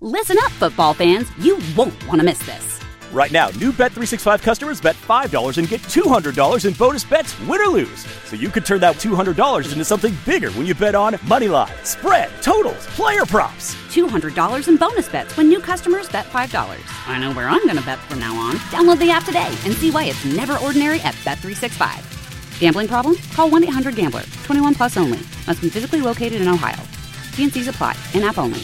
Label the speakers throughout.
Speaker 1: Listen up, football fans. You won't want to miss this.
Speaker 2: Right now, new Bet365 customers bet $5 and get $200 in bonus bets, win or lose. So you could turn that $200 into something bigger when you bet on money line, spread, totals, player props.
Speaker 1: $200 in bonus bets when new customers bet $5. I know where I'm going to bet from now on. Download the app today and see why it's never ordinary at Bet365. Gambling problem? Call 1-800-GAMBLER. 21 plus only. Must be physically located in Ohio. T&Cs apply. In-app only.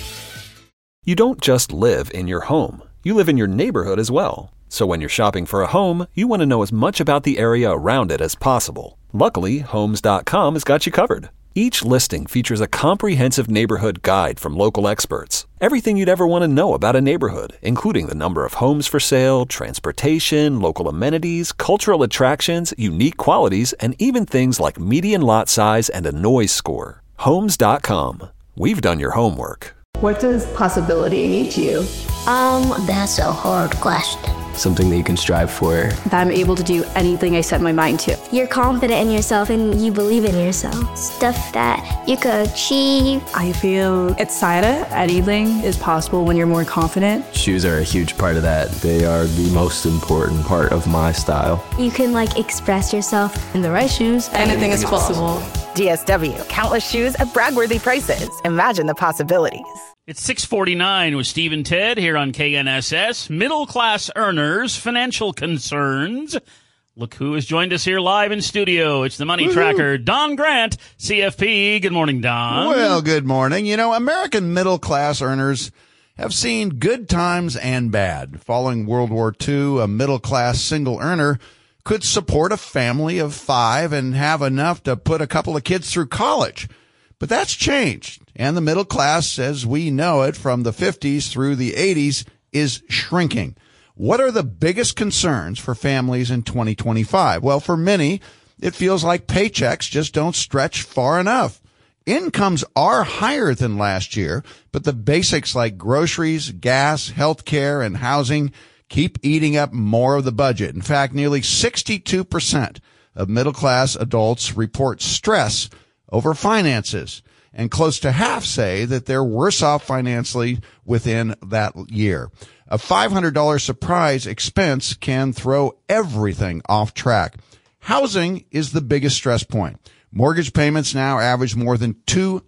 Speaker 3: You don't just live in your home. You live in your neighborhood as well. So when you're shopping for a home, you want to know as much about the area around it as possible. Luckily, Homes.com has got you covered. Each listing features a comprehensive neighborhood guide from local experts. Everything you'd ever want to know about a neighborhood, including the number of homes for sale, transportation, local amenities, cultural attractions, unique qualities, and even things like median lot size and a noise score. Homes.com. We've done your homework.
Speaker 4: What does possibility mean to you?
Speaker 5: That's a hard question.
Speaker 6: Something that you can strive for.
Speaker 4: That I'm able to do anything I set my mind to.
Speaker 5: You're confident in yourself and you believe in yourself. Stuff that you could achieve.
Speaker 4: I feel excited. Anything is possible when you're more confident.
Speaker 6: Shoes are a huge part of that. They are the most important part of my style.
Speaker 5: You can express yourself.
Speaker 4: In the right shoes, anything is possible.
Speaker 7: DSW, countless shoes at brag-worthy prices. Imagine the possibilities.
Speaker 8: It's 6:49 with Steve and Ted here on KNSS. Middle-class earners, financial concerns. Look who has joined us here live in studio. It's the Money Tracker, Don Grant, CFP. Good morning, Don.
Speaker 9: Well, good morning. You know, American middle-class earners have seen good times and bad. Following World War II, a middle-class single earner could support a family of 5 and have enough to put a couple of kids through college. But that's changed, and the middle class, as we know it from the 50s through the 80s, is shrinking. What are the biggest concerns for families in 2025? Well, for many, it feels like paychecks just don't stretch far enough. Incomes are higher than last year, but the basics like groceries, gas, healthcare, and housing keep eating up more of the budget. In fact, nearly 62% of middle-class adults report stress over finances, and close to half say that they're worse off financially within that year. A $500 surprise expense can throw everything off track. Housing is the biggest stress point. Mortgage payments now average more than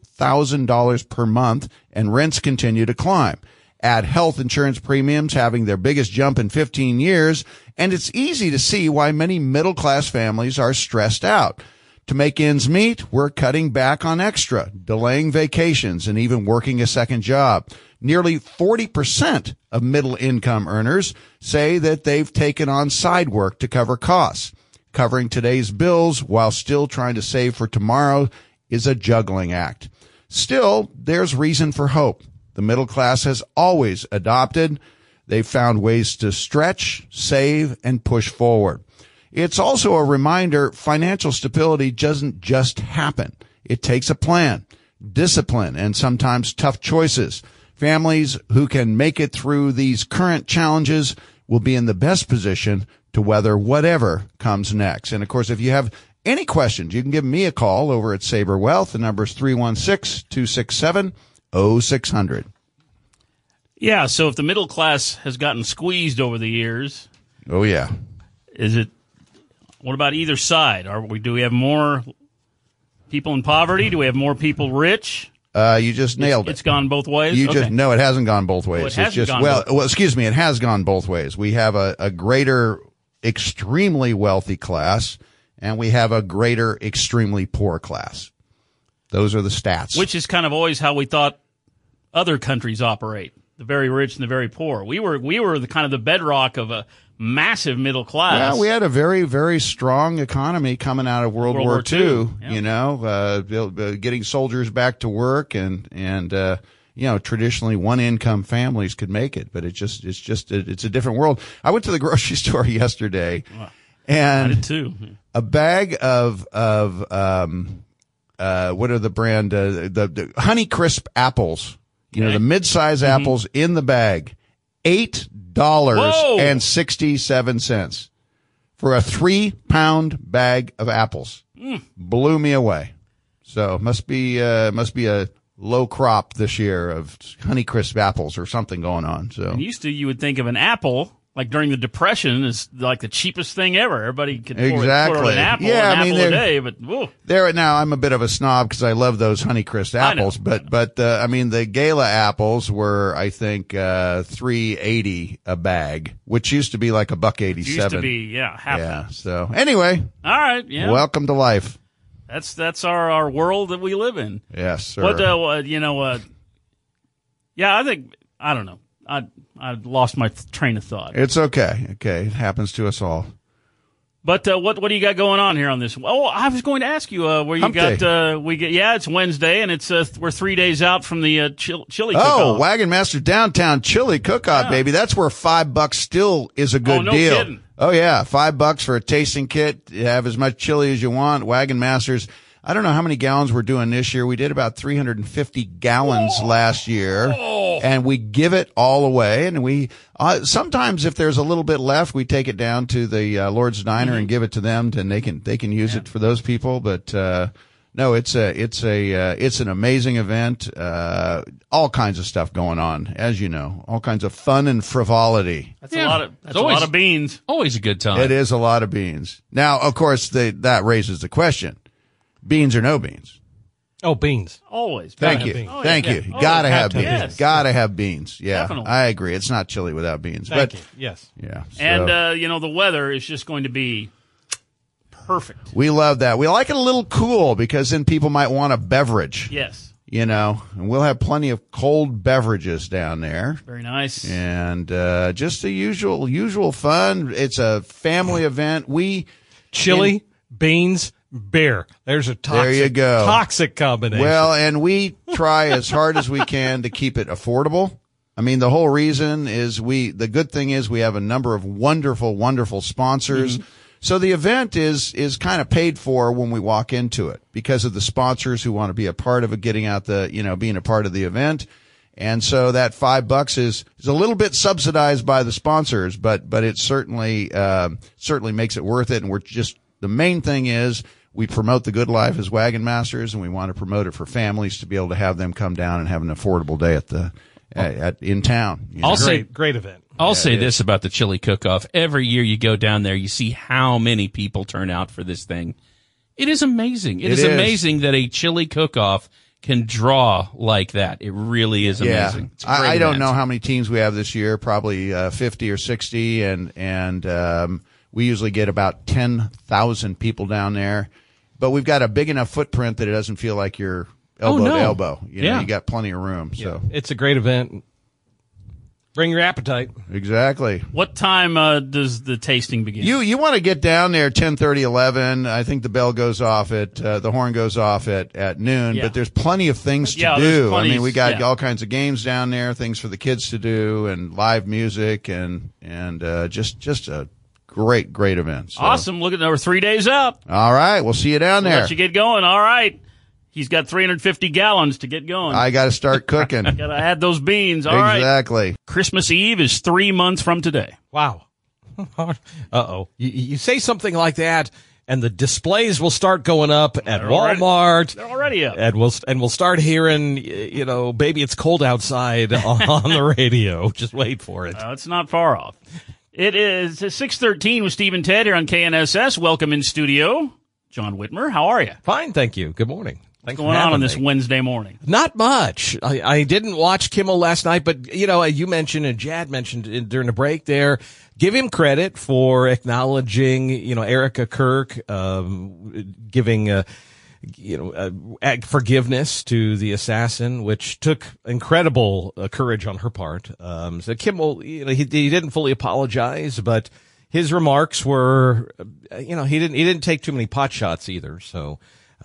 Speaker 9: $2,000 per month, and rents continue to climb. Add health insurance premiums having their biggest jump in 15 years, and it's easy to see why many middle-class families are stressed out. To make ends meet, we're cutting back on extra, delaying vacations, and even working a second job. Nearly 40% of middle-income earners say that they've taken on side work to cover costs. Covering today's bills while still trying to save for tomorrow is a juggling act. Still, there's reason for hope. The middle class has always adopted. They've found ways to stretch, save, and push forward. It's also a reminder financial stability doesn't just happen. It takes a plan, discipline, and sometimes tough choices. Families who can make it through these current challenges will be in the best position to weather whatever comes next. And, of course, if you have any questions, you can give me a call over at Sabre Wealth. The number is 316-267-0600.
Speaker 8: Yeah, so if the middle class has gotten squeezed over the years.
Speaker 9: Oh, yeah.
Speaker 8: What about either side? Do we have more people in poverty? Do we have more people rich?
Speaker 9: You just nailed it.
Speaker 8: It's gone both ways?
Speaker 9: No, it hasn't gone both ways.
Speaker 8: It has
Speaker 9: gone both ways. We have a greater, extremely wealthy class, and we have a greater, extremely poor class. Those are the stats.
Speaker 8: Which is kind of always how we thought other countries operate. The very rich and the very poor. We were the kind of the bedrock of a massive middle class.
Speaker 9: Yeah, we had a very, very strong economy coming out of World War II.
Speaker 8: Yeah.
Speaker 9: You know, getting soldiers back to work, and traditionally one income families could make it, but it's a different world. I went to the grocery store yesterday, and
Speaker 8: I did too.
Speaker 9: A bag of what are the brand the Honeycrisp apples. You know, the mid-size apples in the bag, $8.67 for a 3-pound bag of apples. Blew me away. So must be a low crop this year of Honeycrisp apples or something going on. So
Speaker 8: And used to, you would think of an apple, like during the Depression, as like the cheapest thing ever. Everybody could afford an apple, apple a day, but whoa.
Speaker 9: There now, I'm a bit of a snob because I love those Honeycrisp apples, but I mean the Gala apples were, I think, $3.80 a bag, which used to be like $1.87.
Speaker 8: Used to be, half.
Speaker 9: Yeah. So anyway,
Speaker 8: all right, yeah.
Speaker 9: Welcome to life.
Speaker 8: That's our world that we live in.
Speaker 9: Yes, sir.
Speaker 8: But I don't know. I lost my train of thought.
Speaker 9: It's okay. Okay, it happens to us all.
Speaker 8: But what do you got going on here on this? Oh, I was going to ask you where you
Speaker 9: Hump
Speaker 8: got
Speaker 9: Day.
Speaker 8: it's Wednesday and it's we're 3 days out from the chili cook-off.
Speaker 9: Oh, Wagon Master Downtown Chili Cook-Off, baby. That's where $5 still is a good
Speaker 8: no
Speaker 9: deal.
Speaker 8: Kidding.
Speaker 9: Oh yeah, $5 for a tasting kit. You have as much chili as you want. Wagon Masters. I don't know how many gallons we're doing this year. We did about 350 gallons last year, and we give it all away. And we sometimes, if there's a little bit left, we take it down to the Lord's Diner and give it to them, and they can use it for those people. But no, it's an amazing event. All kinds of stuff going on, as you know, all kinds of fun and frivolity.
Speaker 8: That's a lot of beans.
Speaker 10: Always a good time.
Speaker 9: It is a lot of beans. Now, of course, that raises the question. Beans or no beans?
Speaker 11: Oh, beans.
Speaker 8: Always.
Speaker 9: Thank you. Thank you. Gotta have beans.
Speaker 8: Yes.
Speaker 9: Gotta have beans. Yeah.
Speaker 8: Definitely.
Speaker 9: I agree. It's not chili without beans.
Speaker 11: Thank you. Yes.
Speaker 9: Yeah. So.
Speaker 8: And, the weather is just going to be perfect.
Speaker 9: We love that. We like it a little cool because then people might want a beverage.
Speaker 8: Yes.
Speaker 9: And we'll have plenty of cold beverages down there.
Speaker 8: Very nice.
Speaker 9: And, just the usual fun. It's a family event.
Speaker 11: Chili, beans, beer. There's a toxic combination.
Speaker 9: Well, and we try as hard as we can to keep it affordable. I mean, the whole reason is the good thing is we have a number of wonderful, wonderful sponsors. Mm-hmm. So the event is kind of paid for when we walk into it because of the sponsors who want to be a part of it, getting out being a part of the event. And so that $5 is a little bit subsidized by the sponsors, but it certainly makes it worth it. And the main thing is we promote the good life as Wagon Masters, and we want to promote it for families to be able to have them come down and have an affordable day in town.
Speaker 11: Great event.
Speaker 10: I'll say this about the chili cook-off. Every year you go down there, you see how many people turn out for this thing. It is amazing. It is amazing that a chili cook-off can draw like that. It really is amazing.
Speaker 9: Yeah. I don't know how many teams we have this year, probably 50 or 60, and we usually get about 10,000 people down there. But we've got a big enough footprint that it doesn't feel like you're elbow to elbow. You got plenty of room.
Speaker 11: Yeah.
Speaker 9: So
Speaker 11: it's a great event. Bring your appetite.
Speaker 9: Exactly.
Speaker 8: What time does the tasting begin?
Speaker 9: You want to get down there 10:30, 11. I think the bell goes off the horn goes off at noon. Yeah. But there's plenty of things to do. I mean, we got all kinds of games down there, things for the kids to do, and live music, and just a great event. So.
Speaker 8: Awesome. Look at we're 3 days out.
Speaker 9: All right. We'll see you down there.
Speaker 8: Let you get going. All right. He's got 350 gallons to get going.
Speaker 9: I got to start cooking.
Speaker 8: Got to add those beans. All right.
Speaker 9: Exactly.
Speaker 8: Christmas Eve is 3 months from today.
Speaker 11: Wow. Uh-oh. You say something like that, and the displays will start going up at Walmart.
Speaker 8: They're already up.
Speaker 11: And we'll start hearing, baby, it's cold outside on the radio. Just wait for it.
Speaker 8: It's not far off. It is 6:13 with Steve and Ted here on KNSS. Welcome in studio. John Whitmer, how are you?
Speaker 11: Fine, thank you. Good morning.
Speaker 8: What's going on this Wednesday morning?
Speaker 11: Not much. I didn't watch Kimmel last night, but, you mentioned and Jad mentioned during the break there, give him credit for acknowledging, Erica Kirk, giving, forgiveness to the assassin, which took incredible courage on her part. So Kimmel, he didn't fully apologize, but his remarks were, he didn't take too many pot shots either. So,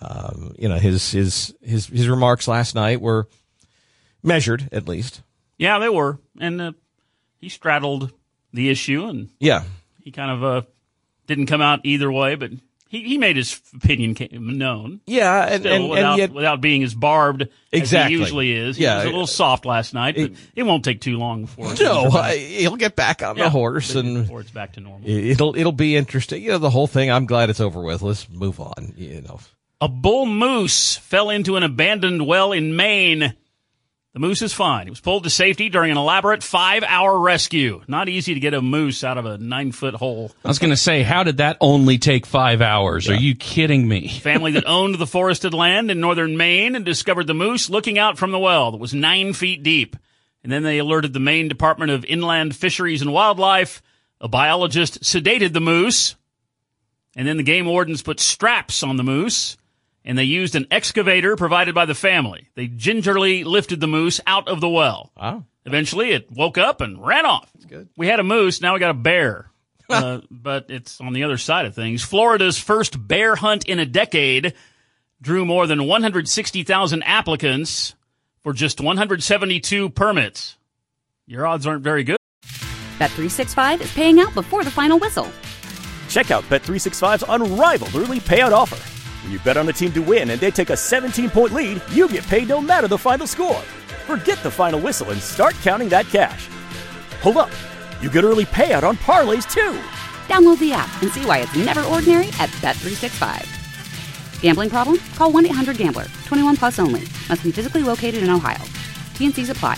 Speaker 11: his remarks last night were measured, at least.
Speaker 8: Yeah, they were. And, he straddled the issue and he kind of, didn't come out either way, but he made his opinion known.
Speaker 11: Yeah, and
Speaker 8: without being as barbed as he usually is. He was a little soft last night, but it won't take too long before
Speaker 11: he'll get back on the horse and
Speaker 8: before it's back to normal.
Speaker 11: It'll be interesting. The whole thing. I'm glad it's over with. Let's move on.
Speaker 8: A bull moose fell into an abandoned well in Maine. The moose is fine. He was pulled to safety during an elaborate 5-hour rescue. Not easy to get a moose out of a 9-foot hole.
Speaker 10: I was going to say, how did that only take 5 hours? Yeah. Are you kidding me?
Speaker 8: Family that owned the forested land in northern Maine and discovered the moose looking out from the well that was 9 feet deep. And then they alerted the Maine Department of Inland Fisheries and Wildlife. A biologist sedated the moose. And then the game wardens put straps on the moose. And they used an excavator provided by the family. They gingerly lifted the moose out of the well.
Speaker 11: Wow.
Speaker 8: Eventually, it woke up and ran off.
Speaker 11: That's good.
Speaker 8: We had a moose. Now we got a bear. But it's on the other side of things. Florida's first bear hunt in a decade drew more than 160,000 applicants for just 172 permits. Your odds aren't very good.
Speaker 1: Bet365 is paying out before the final whistle.
Speaker 2: Check out Bet365's unrivaled early payout offer. When you bet on a team to win and they take a 17-point lead, you get paid no matter the final score. Forget the final whistle and start counting that cash. Hold up. You get early payout on parlays, too.
Speaker 1: Download the app and see why it's never ordinary at Bet365. Gambling problem? Call 1-800-GAMBLER. 21 plus only. Must be physically located in Ohio. T&Cs apply.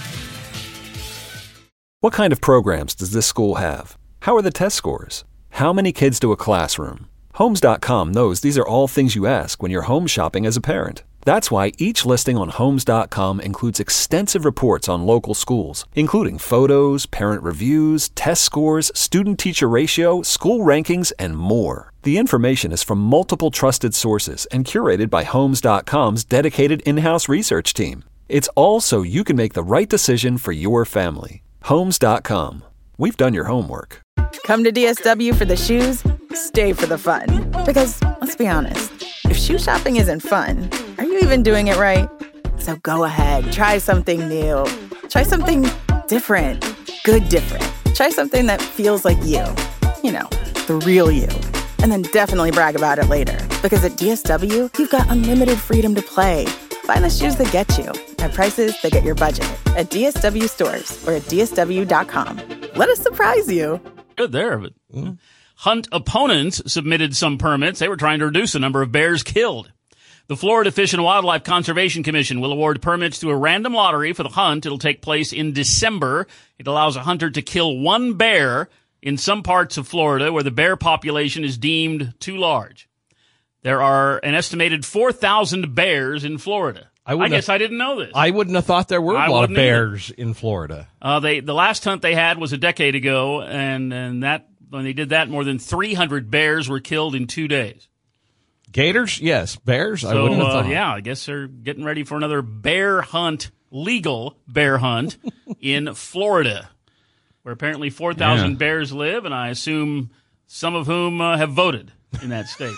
Speaker 3: What kind of programs does this school have? How are the test scores? How many kids do a classroom? Homes.com knows these are all things you ask when you're home shopping as a parent. That's why each listing on Homes.com includes extensive reports on local schools, including photos, parent reviews, test scores, student-teacher ratio, school rankings, and more. The information is from multiple trusted sources and curated by Homes.com's dedicated in-house research team. It's all so you can make the right decision for your family. Homes.com. We've done your homework.
Speaker 7: Come to DSW for the shoes, stay for the fun. Because, let's be honest, if shoe shopping isn't fun, are you even doing it right? So go ahead, try something new. Try something different. Good different. Try something that feels like you. You know, the real you. And then definitely brag about it later. Because at DSW, you've got unlimited freedom to play. Find the shoes that get you at prices that get your budget at DSW stores or at DSW.com. Let us surprise you.
Speaker 8: Good there, but hunt opponents submitted some permits. They were trying to reduce the number of bears killed. The Florida Fish and Wildlife Conservation Commission will award permits through a random lottery for the hunt. It'll take place in December. It allows a hunter to kill one bear in some parts of Florida where the bear population is deemed too large. There are an estimated 4,000 bears in Florida. I guess I didn't know this.
Speaker 11: I wouldn't have thought there were a lot of bears in Florida.
Speaker 8: The last hunt they had was a decade ago, and that when they did that, more than 300 bears were killed in 2 days.
Speaker 11: Gators? Yes. Bears? I wouldn't have thought.
Speaker 8: Yeah, I guess they're getting ready for another bear hunt, legal bear hunt in Florida, where apparently 4,000 bears live, and I assume some of whom have voted in that state.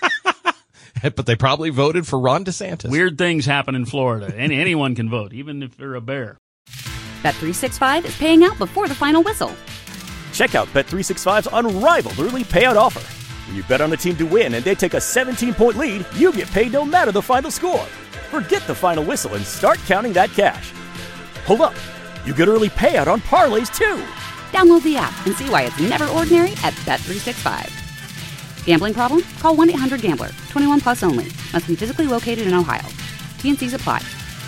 Speaker 11: But they probably voted for Ron DeSantis.
Speaker 8: Weird things happen in Florida. Anyone can vote, even if they're a bear.
Speaker 1: Bet365 is paying out before the final whistle.
Speaker 2: Check out Bet365's unrivaled early payout offer. When you bet on a team to win and they take a 17-point lead, you get paid no matter the final score. Forget the final whistle and start counting that cash. Hold up. You get early payout on parlays, too.
Speaker 1: Download the app and see why it's never ordinary at Bet365. Gambling problem? Call 1-800-GAMBLER. 21 plus only. Must be physically located in Ohio. T&Cs apply.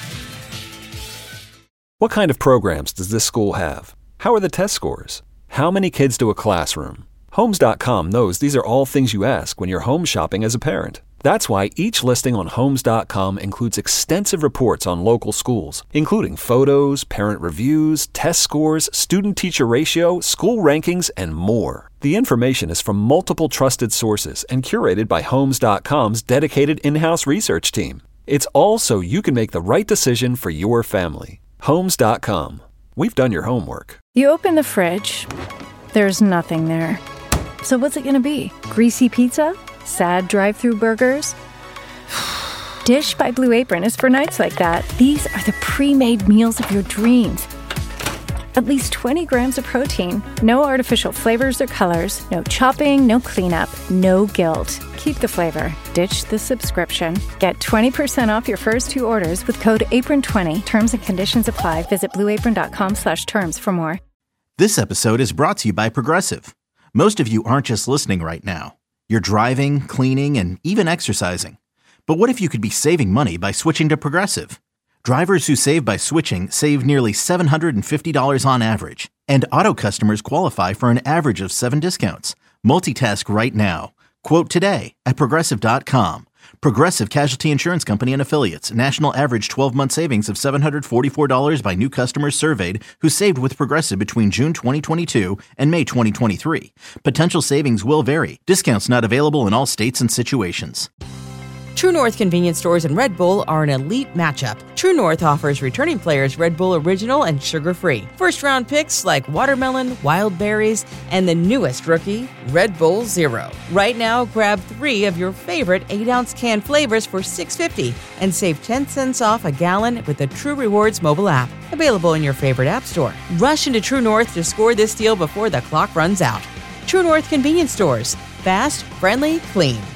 Speaker 3: What kind of programs does this school have? How are the test scores? How many kids do a classroom? Homes.com knows these are all things you ask when you're home shopping as a parent. That's why each listing on Homes.com includes extensive reports on local schools, including photos, parent reviews, test scores, student-teacher ratio, school rankings, and more. The information is from multiple trusted sources and curated by Homes.com's dedicated in-house research team. It's all so you can make the right decision for your family. Homes.com. We've done your homework.
Speaker 12: You open the fridge. There's nothing there. So what's it going to be? Greasy pizza? Sad drive-thru burgers? Dish by Blue Apron is for nights like that. These are the pre-made meals of your dreams. At least 20 grams of protein, no artificial flavors or colors, no chopping, no cleanup, no guilt. Keep the flavor. Ditch the subscription. Get 20% off your first 2 orders with code APRON20. Terms and conditions apply. Visit blueapron.com/terms for more.
Speaker 13: This episode is brought to you by Progressive. Most of you aren't just listening right now. You're driving, cleaning, and even exercising. But what if you could be saving money by switching to Progressive? Drivers who save by switching save nearly $750 on average, and auto customers qualify for an average of 7 discounts. Multitask right now. Quote today at Progressive.com. Progressive Casualty Insurance Company and Affiliates. National average 12-month savings of $744 by new customers surveyed who saved with Progressive between June 2022 and May 2023. Potential savings will vary. Discounts not available in all states and situations.
Speaker 14: True North convenience stores and Red Bull are an elite matchup. True North offers returning players Red Bull Original and sugar-free. First-round picks like watermelon, wild berries, and the newest rookie, Red Bull Zero. Right now, grab 3 of your favorite 8-ounce can flavors for $6.50 and save 10 cents off a gallon with the True Rewards mobile app. Available in your favorite app store. Rush into True North to score this deal before the clock runs out. True North convenience stores. Fast, friendly, clean.